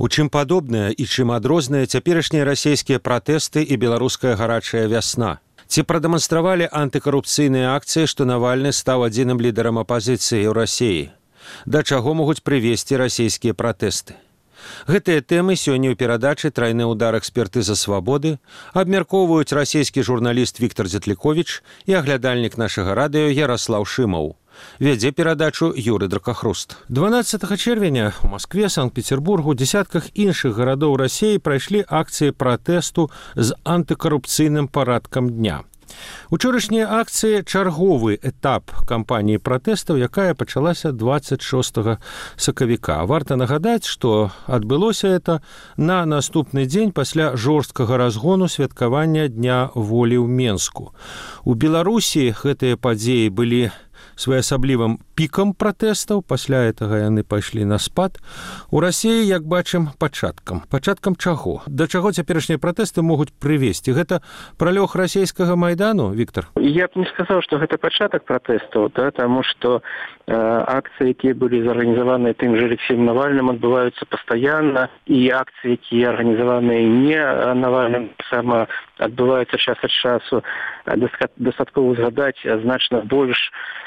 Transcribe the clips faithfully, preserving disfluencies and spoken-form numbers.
У чым падобныя і чым адрозныя цяперашнія расійскія пратэсты і беларуская гарачая вясна? Ці прадэманстравалі антыкарупцыйныя акцыі, што Навальны стаў адзіным лідарам апазіцыі ў Расіі? Да чаго могуць прывесці расійскія пратэсты? Гэтыя тэмы сёння ў перадачы «Трайны ўдар экспертыза свабоды» абмяркоўваюць расійскі журналіст Віктор Дзетліковіч і аглядальнік нашага радыё Яраслаў Шымаў. Вядзе перадачу Юрый Дракахруст. дванаццатага чэрвеня у Маскве, Санкт-Петербургу, дзесятках іншых гарадоў Расіі прайшлі акцыі пратэсту з антыкарупцыйным парадкам дня. Учорашнія акцыі – чарговы этап кампаніі пратэстаў, якая пачалася дваццаць шостага сакавіка. Варта нагадаць, што адбылося это на наступны дзень пасля жорсткага разгону святкавання Дня волі ў Менску. У Беларусі гэтыя падзеі былі своеасаблівым пікам пратэстаў, пасля гэтага яны пайшлі на спад. У Расіі, як бачым, пачаткам. Пачаткам чаго? Да чаго цяперашнія пратэсты могуць прывесці? Гэта пралёг расійскага майдану, Віктор? Я б не сказаў, што гэта пачатак пратэстаў, да, таму што э, акцыі, якія былі зарганізаваныя тым жа Алексеем Навальным, адбываюцца пастаянна, і акцыі, якія арганізаваныя не Навальным, сама адбываюцца час ад часу. Дастаткова згадаць значна больш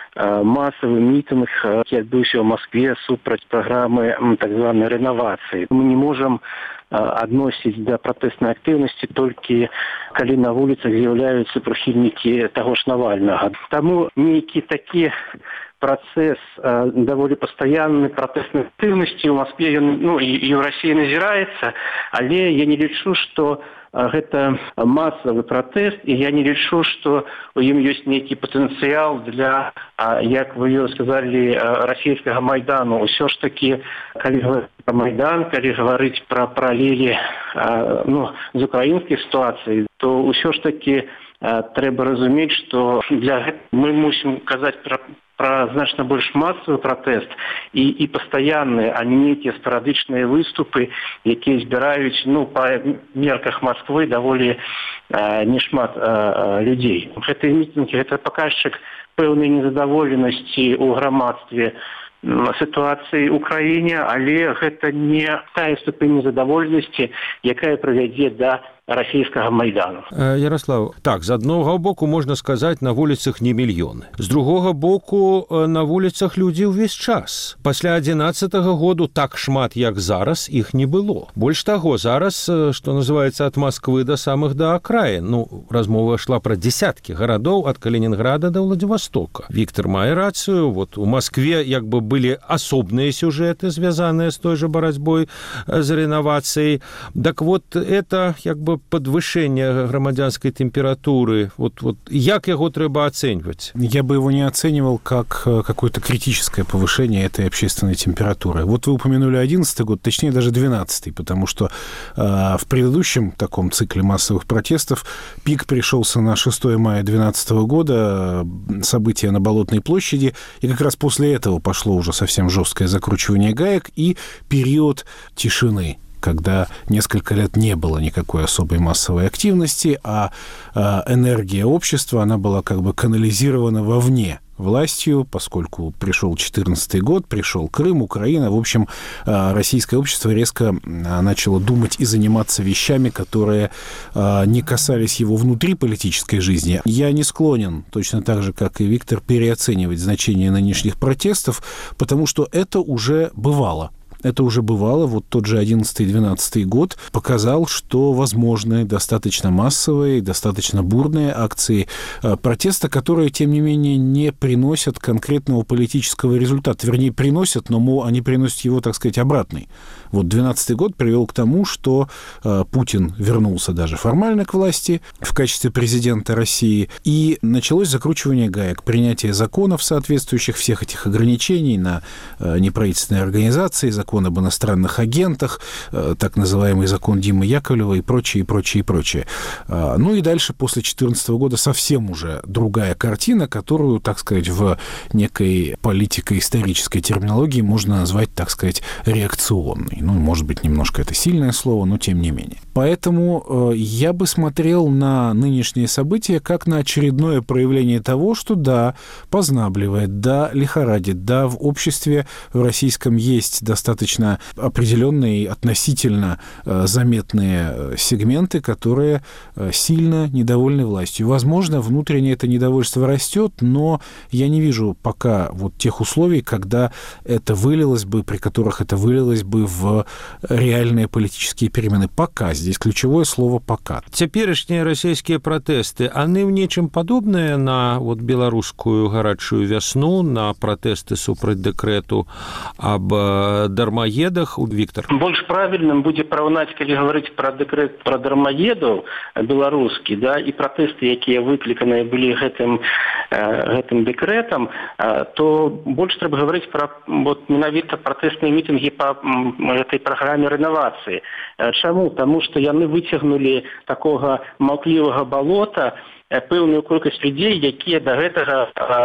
масавы мітынг, які адбыўся ў Маскве супраць праграмы так званай рэновацыі. Мы не можам адносіць да пратэснай актыўнасці толькі калі на вуліцах з'яўляюцца прыхільнікі таго ж Навальнага. Таму нейкі такі працэс даволі пастаяннай пратэснай актыўнасці ў Маскве, ну, і, і ў Расіі назіраецца, але я не лічу, што гэта масавы пратэст, і я не лічу, што у ім ёсць нейкі патэнцыял для, як вы сказалі, расійскага майдану. Усё ж такі, калі гаварыць пра майдан, калі гаварыць пра паралелі ну, з украінскай сітуацыяй, то ўсё ж такі трэба разумець, што для гэтага мы мусім казаць пра пра значна больш масавы пратэст і, і пастаянныя, а не нейкія спарадычныя выступы, якія збіраюць, ну, па мерках Масквы даволі а, нешмат а, людзей. Гэтыя мітынгі, гэта паказчык пэўнай незадаволенасці ў грамадстве сітуацыі ў краіне, але гэта не тая ступень незадаволенасці, якая прывядзе да расійскага майдану. Ярослав, так, з аднаго боку можна сказаць, на вуліцах не мільёны. З другога боку, на вуліцах людзі ўвесь час. Пасля адзінаццатага году так шмат, як зараз, іх не было. Больш таго, зараз, што называецца, ад Масквы да самых да акраін. Ну, размова шла пра дзесяткі гарадоў ад Калінінграда да Владзівастока. Віктор мае рацыю, вот у Маскве як бы былі асобныя сюжэты, звязаныя з той жа барацьбой з рэновацыяй. Так вот, это як бы подвышение громадянской температуры, вот, вот як его треба оценивать? Я бы его не оценивал как какое-то критическое повышение этой общественной температуры. Вот вы упомянули одиннадцатый год, точнее даже двенадцатый, потому что э, в предыдущем таком цикле массовых протестов пик пришелся на шестое мая двенадцатого года, события на Болотной площади, и как раз после этого пошло уже совсем жесткое закручивание гаек и период тишины, когда несколько лет не было никакой особой массовой активности, а энергия общества, она была как бы канализирована вовне властью, поскольку пришел четырнадцатый год, пришел Крым, Украина. В общем, российское общество резко начало думать и заниматься вещами, которые не касались его внутриполитической жизни. Я не склонен, точно так же, как и Виктор, переоценивать значение нынешних протестов, потому что это уже бывало. Это уже бывало, вот тот же одиннадцатый-двенадцатый год показал, что возможны достаточно массовые, достаточно бурные акции протеста, которые, тем не менее, не приносят конкретного политического результата. Вернее, приносят, но они приносят его, так сказать, обратный. Вот двенадцатый год привел к тому, что Путин вернулся даже формально к власти в качестве президента России, и началось закручивание гаек, принятие законов, соответствующих всех этих ограничений на неправительственные организации, закон об иностранных агентах, так называемый закон Димы Яковлева и прочее, и прочее, и прочее. Ну и дальше, после две тысячи четырнадцатого года, совсем уже другая картина, которую, так сказать, в некой политико-исторической терминологии можно назвать, так сказать, реакционной. Ну, может быть, немножко это сильное слово, но тем не менее. Поэтому э, я бы смотрел на нынешние события как на очередное проявление того, что да, познабливает, да, лихорадит, да, в обществе в российском есть достаточно определенные, относительно э, заметные сегменты, которые э, сильно недовольны властью. Возможно, внутренне это недовольство растет, но я не вижу пока вот тех условий, когда это вылилось бы, при которых это вылилось бы в реальные политические перемены. Пока. Здесь ключевое слово «пока». Цяперашнія расійскія пратэсты, яны ў нечым падобныя на вот беларускую гарачую вясну, на пратэсты супраць дэкрэту аб дармаедах? Віктор. Больш правільным будзе параўнаць, калі гаварыць пра дэкрэт пра дармаедаў беларускі, да, і пратэсты, якія выкліканыя былі гэтым, гэтым дэкрэтам, то больш трэба гаварыць пра вот, менавіта пратэсныя мітынгі па гэтай праграме рэновацыі. Чаму? Таму што яны выцягнулі такога маўклівага балота пэўную колькасць людзей, якія да гэтага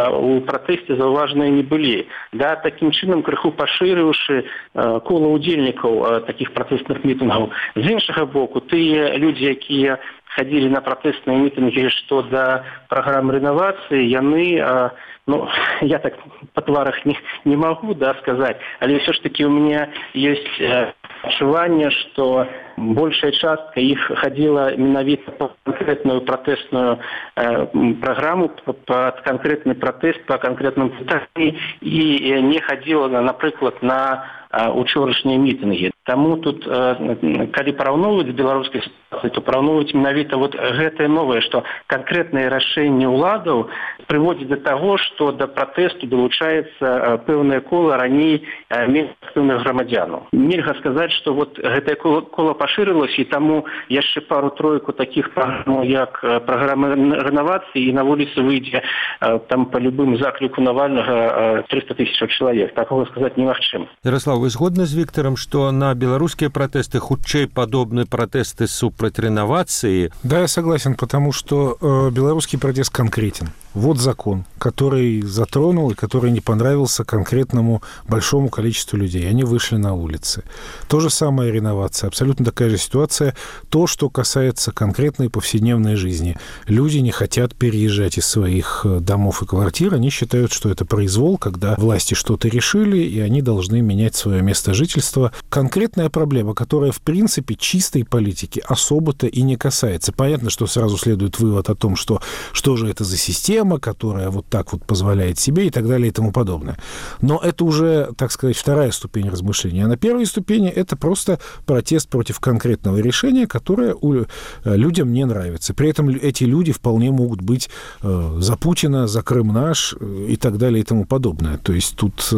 у пратэсце заўважныя не былі. Да, такім чынам крыху пашырыўшы кола удзельнікаў такіх пратэсных мітынгаў. З іншага боку, тыя людзі, якія хадзілі на пратэсныя мітынгі што да праграм рэновацыі, яны, ну, я так па тварах не, не магу, да, сказаць, але ўсё ж такі у мяне ёсць адчуванне, што большая частка іх хадзіла менавіта па канкрэтную пратэсную э, праграму, пад канкрэтны пратэст, па канкрэтным пытанні і не хадзіла, напрыклад, на учорашнія мітынгі. Таму тут, калі параўноўваць беларускай сітуацыі, то параўноўваць менавіта вот гэтае новае, што канкрэтныя рашэнні ўладаў прыводзяць да таго, што да пратэсту далучаецца пэўнае кола раней менш актыўных грамадзянаў. Нельга сказаць, што вот гэтае кола, кола пашырылася, і таму яшчэ пару-тройку такіх праграм, як праграма рэновацыі, і на вуліцы выйдзе там па любым закліку Навальнага триста тысяч чалавек. Такога сказаць немагчыма. Ярослав, вы згодны з Віктором, што на беларускія пратэсты хутчэй падобны пратэсты супраць рэновацыі? Да, я согласен, потому что э, белорусский протест конкретен. Вот закон, который затронул и который не понравился конкретному большому количеству людей. Они вышли на улицы. То же самое реновация. Абсолютно такая же ситуация. То, что касается конкретной повседневной жизни. Люди не хотят переезжать из своих домов и квартир. Они считают, что это произвол, когда власти что-то решили, и они должны менять свое место жительства. Конкретная проблема, которая, в принципе, чистой политики особо-то и не касается. Понятно, что сразу следует вывод о том, что что же это за система, которая вот так вот позволяет себе и так далее и тому подобное. Но это уже, так сказать, вторая ступень размышления. А на первой ступени это просто протест против конкретного решения, которое людям не нравится. При этом эти люди вполне могут быть за Путина, за Крым наш и так далее и тому подобное. То есть тут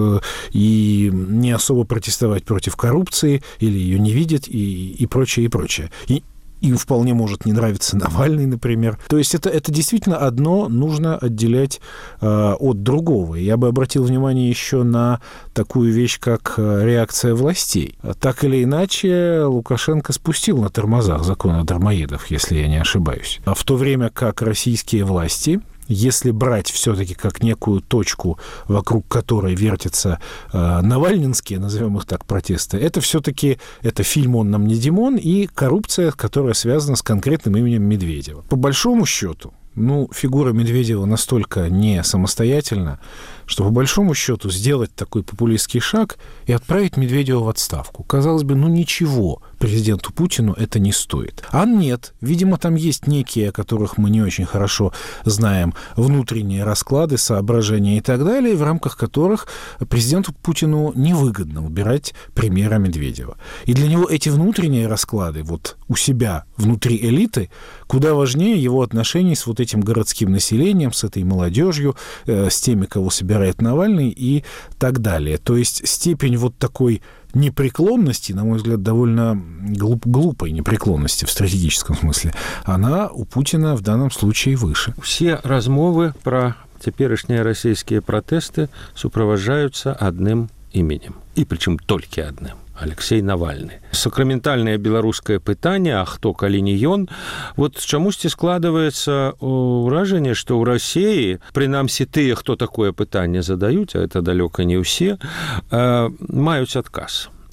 и не особо протестовать против коррупции или ее не видеть и, и прочее, и прочее. И им вполне может не нравиться Навальный, например. То есть это, это действительно одно нужно отделять э, от другого. Я бы обратил внимание еще на такую вещь, как реакция властей. Так или иначе, Лукашенко спустил на тормозах закон о дармоедах, если я не ошибаюсь. А в то время как российские власти, если брать все-таки как некую точку, вокруг которой вертятся э, навальнинские, назовем их так, протесты, это все-таки это фильм «Он нам не Димон» и коррупция, которая связана с конкретным именем Медведева. По большому счету, ну, фигура Медведева настолько не самостоятельна, что по большому счету сделать такой популистский шаг и отправить Медведева в отставку. Казалось бы, ну ничего президенту Путину это не стоит. А нет, видимо, там есть некие, о которых мы не очень хорошо знаем, внутренние расклады, соображения и так далее, в рамках которых президенту Путину невыгодно убирать премьера Медведева. И для него эти внутренние расклады вот у себя, внутри элиты, куда важнее его отношений с вот этим городским населением, с этой молодежью, э, с теми, кого собирает Навальный и так далее. То есть степень вот такой непреклонности, на мой взгляд, довольно глуп, глупой непреклонности в стратегическом смысле, она у Путина в данном случае выше. Все размовы про цяперашнія расійскія пратэсты суправаджаюцца адным іменем. І прычым толькі адным. Алексей Навальны. Сакраментальнае беларускае пытанне, а хто, калі не ён, вот чамусьці складываецца ўражанне, што ў Расіі, прынамсі тыя, хто такое пытанне задаюць, а это далёка не ўсе, э, маюць адказ.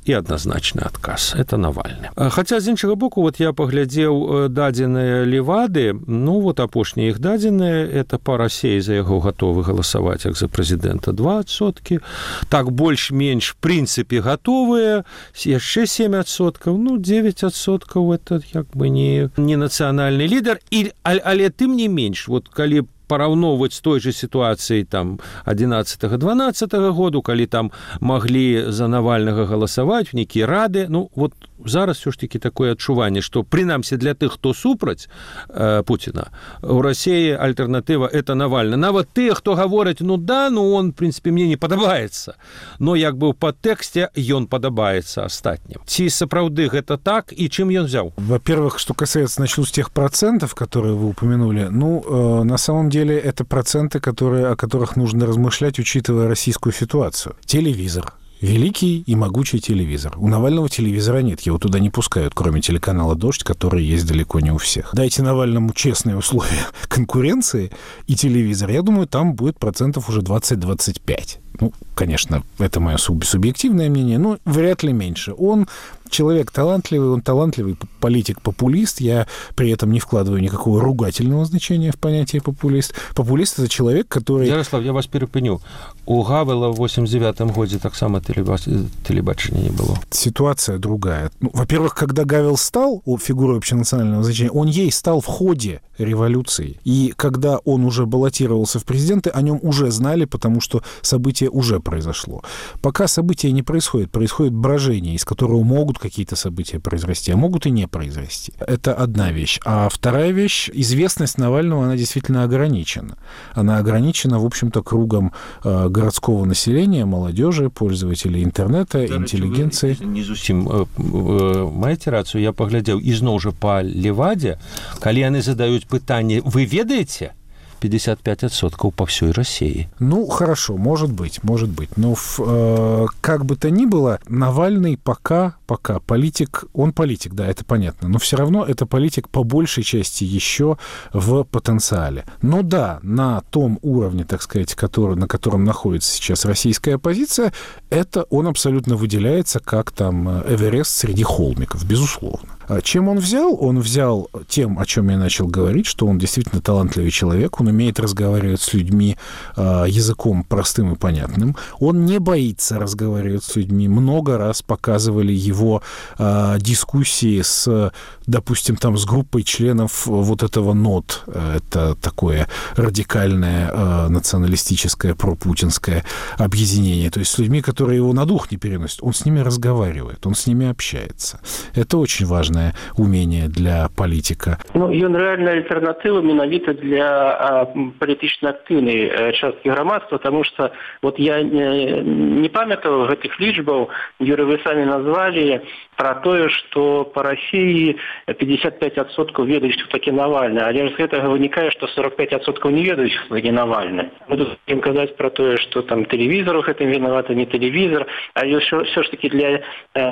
і адназначны адказ. Это Навальны. Хаця, з іншага боку, вот я паглядзеў дадзеныя Левады, ну, вот апошнія іх дадзеныя, это па Расіі за яго гатовы галасаваць, як за прэзідэнта, два адсоткі. Так, больш-менш, в прынцыпе, гатовыя, яшчэ сем адсоткаў, ну, девять адсоткаў, это як бы не, не нацыянальны лідар, і, але тым не менш, вот калі параўноўваць з той жа сітуацыяй там адзінаццатага-дванаццатага году, калі там маглі за Навальнага галасаваць, нейкія рады, ну, вот зараз все ж таки такое адчуванне, што прынамсі для тых, хто супраць э, Пуціна, у Расіі альтэрнатыва это Навальны. Нават тыя, хто гавораць, ну да, ну он, в прынцыпе, мне не падабаецца, но як бы ў падтэксце ён падабаецца астатнім. Ці сапраўды гэта так, і чым ён взял? Во-первых, что касается, начну с тех процентов, которые вы упомянули, ну, э, на самом деле это проценты, которые, о которых нужно размышлять, учитывая российскую ситуацию. Телевизор. Великий и могучий телевизор. У Навального телевизора нет, его туда не пускают, кроме телеканала «Дождь», который есть далеко не у всех. Дайте Навальному честные условия конкуренции и телевизор, я думаю, там будет процентов уже двадцать-двадцать пять. Ну, конечно, это мое субъективное мнение, но вряд ли меньше. Он человек талантливый, он талантливый политик-популист. Я при этом не вкладываю никакого ругательного значения в понятие популист. Популист – это человек, который... Ярослав, я вас перепыню. У Гавела в восемьдесят девятом году так само телебачения не было. Ситуация другая. Ну, во-первых, когда Гавел стал фигурой общенационального значения, он ей стал в ходе революции. И когда он уже баллотировался в президенты, о нем уже знали, потому что событие уже произошло. Пока события не происходит, происходит брожение, из которого могут какие-то события произрасти, а могут и не произрасти. Это одна вещь. А вторая вещь, известность Навального, она действительно ограничена. Она ограничена, в общем-то, кругом э, городского населения, молодежи, пользователей интернета, да, интеллигенции. Не зусім э, э, маеце рацыю, я паглядзеў ізноў жа па Левадзе, калі яны задаюць пытанне, вы ведаеце? пятьдесят пять процентов по всей России. Ну, хорошо, может быть, может быть. Но э, как бы то ни было, Навальный пока, пока политик, он политик, да, это понятно, но все равно это политик по большей части еще в потенциале. Но да, на том уровне, так сказать, который, на котором находится сейчас российская оппозиция, это он абсолютно выделяется как там Эверест среди холмиков, безусловно. Чем он взял? Он взял тем, о чем я начал говорить, что он действительно талантливый человек, он умеет разговаривать с людьми э, языком простым и понятным, он не боится разговаривать с людьми. Много раз показывали его э, дискуссии с, допустим, там, с группой членов вот этого НОТ, это такое радикальное э, националистическое пропутинское объединение, то есть с людьми, которые его на дух не переносят. Он с ними разговаривает, он с ними общается. Это очень важно. Умение для политика. Ну, ён рэальная альтэрнатыва менавіта для палітычна актыўнай часткі грамадства, тому что вот я не, не памятаю гэтых лічбаў, Юрий, вы сами назвали про тое, что по России пятьдесят пять процентов ведаюць, хто такі Навальны, але з гэтага вынікае, што сорок пять процентов не ведаюць, хто такі Навальны. Мы тут будем казаць про тое, что там телевизор у гэтым вінаваты, не телевизор, але все ж таки для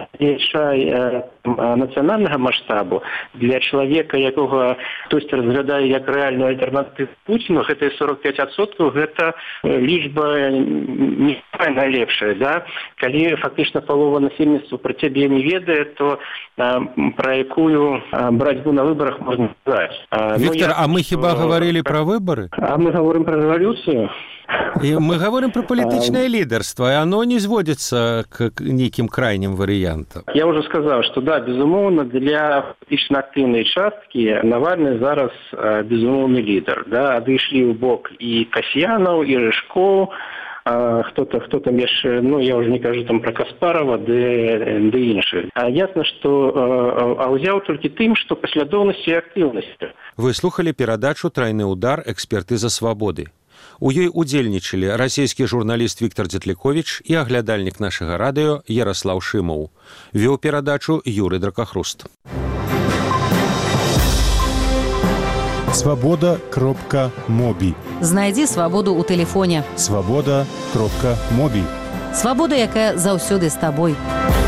нацыянальнага масштабу, для чалавека, якога хтосьці разглядае як рэальную альтэрнатыву Пуціну, гэтыя сорок пять процентов гэта лічба не найлепшая, да? Калі фактычна палова насельніцтва пра цябе не ведае, то а, пра якую а, барацьбу на выбарах можна сказаць. Виктор, ну, я, а мы хіба то... говорили про выборы? А мы говорим про революцию. И мы говорим про политичное лидерство, и оно не сводится к неким крайним вариантам. Я уже сказал, что да, безумовно, для политично активной частки Навальный зараз безумовный лидер. Да, отошли в бок и Касьянов, и Рыжков, кто-то, кто там еще, ну, я уже не кажу там про Каспарова, да и інших. А ясно, что а взял только тем, что последовность и активность. Вы слухали передачу «Тройны удар. Экспертиза свободы». У ёй удзельнічалі расійскі журналіст Віктор Дзетліковіч і аглядальнік нашага радыё Ярослаў Шымаў. Вёў перадачу Юрый Дракахруст. Свобода кропка моби. Знайдзі свабоду ў тэлефоне. Свобода кропка моби. Свабода, якая заўсёды з табой.